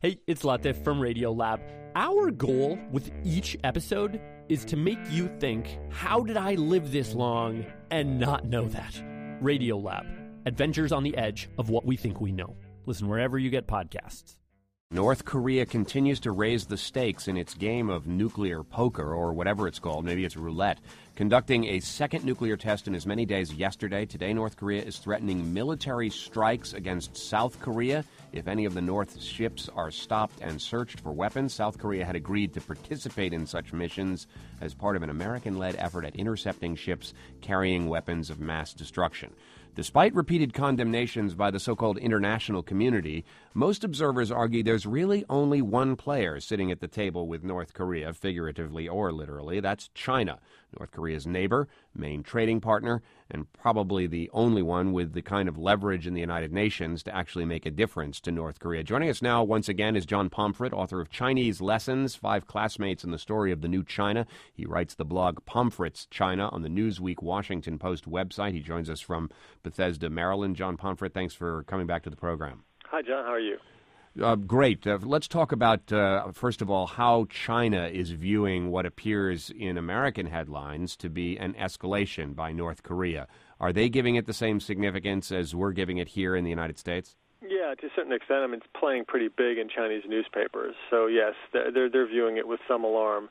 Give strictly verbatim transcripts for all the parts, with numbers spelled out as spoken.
Hey, it's Latif from Radiolab. Our goal with each episode is to make you think, how did I live this long and not know that? Radiolab, adventures on the edge of what we think we know. Listen wherever you get podcasts. North Korea continues to raise the stakes in its game of nuclear poker, or whatever it's called. Maybe it's roulette. Conducting a second nuclear test in as many days yesterday. Today, North Korea is threatening military strikes against South Korea if any of the North's ships are stopped and searched for weapons. South Korea had agreed to participate in such missions as part of an American-led effort at intercepting ships carrying weapons of mass destruction. Despite repeated condemnations by the so-called international community, most observers argue there's really only one player sitting at the table with North Korea, figuratively or literally. That's China, North Korea's neighbor, main trading partner, and probably the only one with the kind of leverage in the United Nations to actually make a difference to North Korea. Joining us now once again is John Pomfret, author of Chinese Lessons, Five Classmates in the Story of the New China. He writes the blog Pomfret's China on the Newsweek Washington Post website. He joins us from Bethesda, Maryland. John Pomfret, thanks for coming back to the program. Hi, John. How are you? Uh, great. Uh, let's talk about, uh, first of all, how China is viewing what appears in American headlines to be an escalation by North Korea. Are they giving it the same significance as we're giving it here in the United States? Yeah, to a certain extent. I mean, it's playing pretty big in Chinese newspapers. So, yes, they're, they're viewing it with some alarm.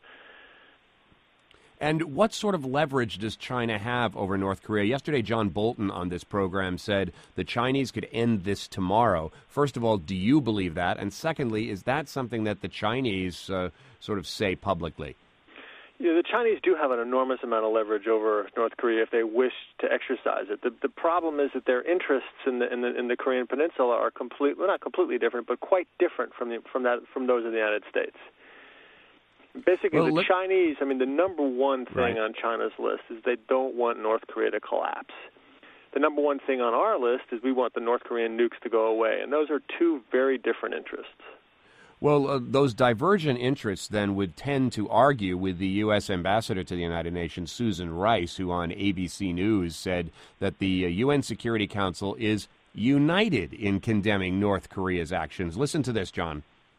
And what sort of leverage does China have over North Korea? Yesterday, John Bolton on this program said the Chinese could end this tomorrow. First of all, do you believe that? And secondly, is that something that the Chinese uh, sort of say publicly? Yeah, the Chinese do have an enormous amount of leverage over North Korea if they wish to exercise it. The, the problem is that their interests in the, in the in the Korean Peninsula are completely, well, not completely different, but quite different from the, from that from those of the United States. Basically, well, the look, Chinese, I mean, the number one thing right. on China's list is they don't want North Korea to collapse. The number one thing on our list is we want the North Korean nukes to go away, and those are two very different interests. Well, uh, those divergent interests then would tend to argue with the U S ambassador to the United Nations, Susan Rice, who on A B C News said that the uh, U N Security Council is united in condemning North Korea's actions. Listen to this, John.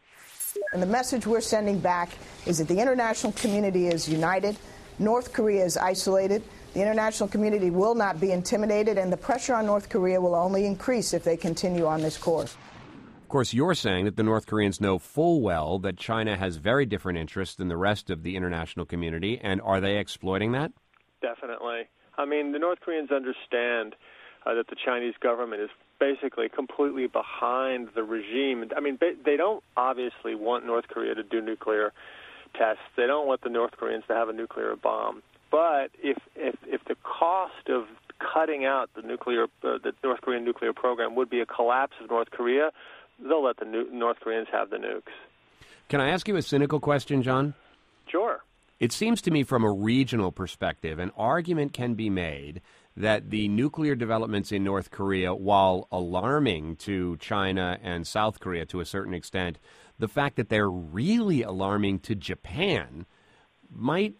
And the message we're sending back is that the international community is united. North Korea is isolated. The international community will not be intimidated, and the pressure on North Korea will only increase if they continue on this course. Of course, you're saying that the North Koreans know full well that China has very different interests than the rest of the international community, and are they exploiting that? Definitely. I mean, the North Koreans understand uh, that the Chinese government is basically completely behind the regime. I mean, they don't obviously want North Korea to do nuclear tests. They don't want the North Koreans to have a nuclear bomb. But if if, if the cost of cutting out the nuclear, uh, the North Korean nuclear program would be a collapse of North Korea, they'll let the nu- North Koreans have the nukes. Can I ask you a cynical question, John? Sure. It seems to me from a regional perspective, an argument can be made that the nuclear developments in North Korea, while alarming to China and South Korea to a certain extent, the fact that they're really alarming to Japan might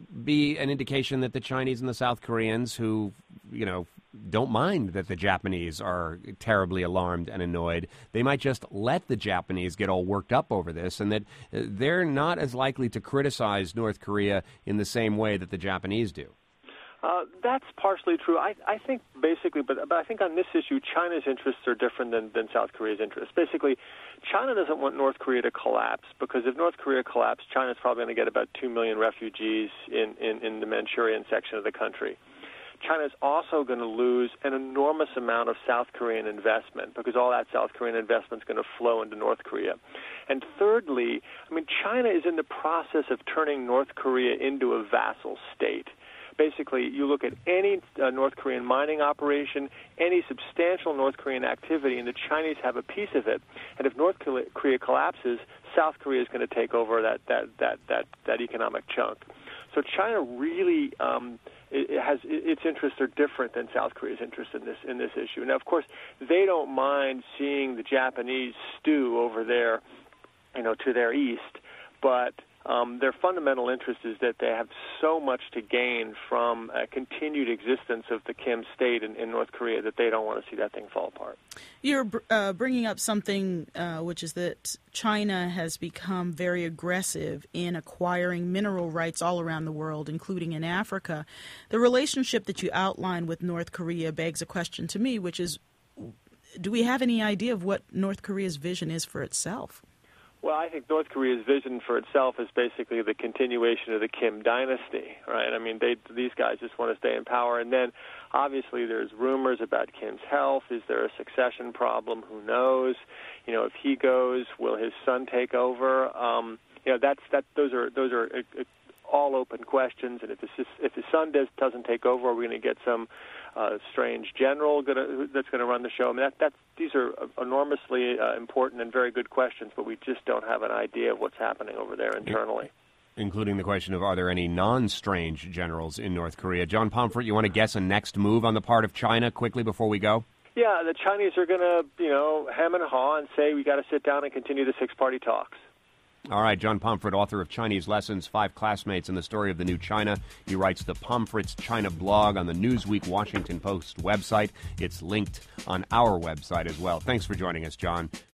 be an indication that the Chinese and the South Koreans, who, you know, don't mind that the Japanese are terribly alarmed and annoyed, they might just let the Japanese get all worked up over this, and that they're not as likely to criticize North Korea in the same way that the Japanese do. Uh, that's partially true. I, I think basically, but, but I think on this issue, China's interests are different than, than South Korea's interests. Basically, China doesn't want North Korea to collapse because if North Korea collapses, China's probably going to get about two million refugees in, in, in the Manchurian section of the country. China's also going to lose an enormous amount of South Korean investment because all that South Korean investment is going to flow into North Korea. And thirdly, I mean, China is in the process of turning North Korea into a vassal state. Basically, you look at any uh, North Korean mining operation, any substantial North Korean activity, and the Chinese have a piece of it. And if North Korea collapses, South Korea is going to take over that that that that, that economic chunk. So China really um, it has its interests are different than South Korea's interest in this in this issue. Now, of course, they don't mind seeing the Japanese stew over there, you know, to their east, but Um, their fundamental interest is that they have so much to gain from a continued existence of the Kim state in, in North Korea that they don't want to see that thing fall apart. You're uh, bringing up something uh, which is that China has become very aggressive in acquiring mineral rights all around the world, including in Africa. The relationship that you outlined with North Korea begs a question to me, which is, do we have any idea of what North Korea's vision is for itself? Well, I think North Korea's vision for itself is basically the continuation of the Kim dynasty, right? I mean, they, these guys just want to stay in power. And then, obviously, there's rumors about Kim's health. Is there a succession problem? Who knows? You know, if he goes, will his son take over? Um, you know, that's that. Those are those are uh, all open questions. And if his if his son does, doesn't take over, are we going to get some uh, strange general gonna, that's going to run the show? I mean, that that's these are enormously uh, important and very good questions, but we just don't have an idea of what's happening over there internally. Including the question of, are there any non-strange generals in North Korea? John Pomfret, you want to guess a next move on the part of China quickly before we go? Yeah, the Chinese are going to, you know, hem and haw and say we got to sit down and continue the six-party talks. All right, John Pomfret, author of Chinese Lessons, Five Classmates, and the Story of the New China. He writes the Pomfret's China blog on the Newsweek Washington Post website. It's linked on our website as well. Thanks for joining us, John.